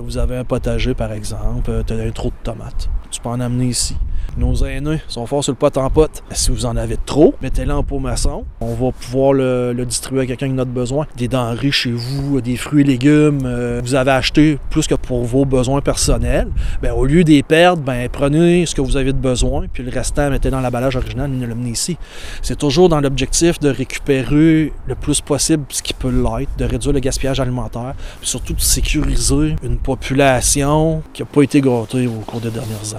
Vous avez un potager, par exemple, tu as un trop de tomates. Tu peux en amener ici. Nos aînés sont forts sur le pot en pot. Si vous en avez trop, mettez-le en pot maçon. On va pouvoir le distribuer à quelqu'un qui en a besoin. Des denrées chez vous, des fruits et légumes, vous avez acheté plus que pour vos besoins personnels. Bien, au lieu d'y perdre, prenez ce que vous avez de besoin, puis le restant, mettez dans l'emballage original et l'amenez ici. C'est toujours dans l'objectif de récupérer le plus possible ce qui peut l'être, de réduire le gaspillage alimentaire, puis surtout de sécuriser une population qui n'a pas été gâtée au cours des dernières années.